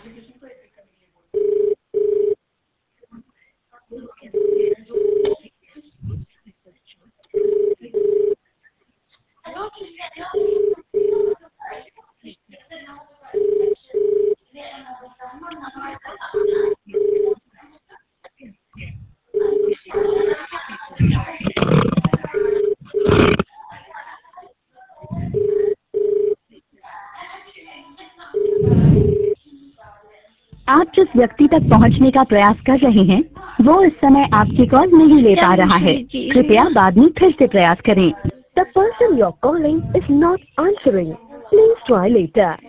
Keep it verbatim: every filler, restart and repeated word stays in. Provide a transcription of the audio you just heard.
आप जिस व्यक्ति तक पहुंचने का प्रयास कर रहे हैं वो इस समय आपकी कॉल नहीं ले पा रहा है। कृपया बाद में फिर से प्रयास करें। The person you're calling is not answering. Please try later.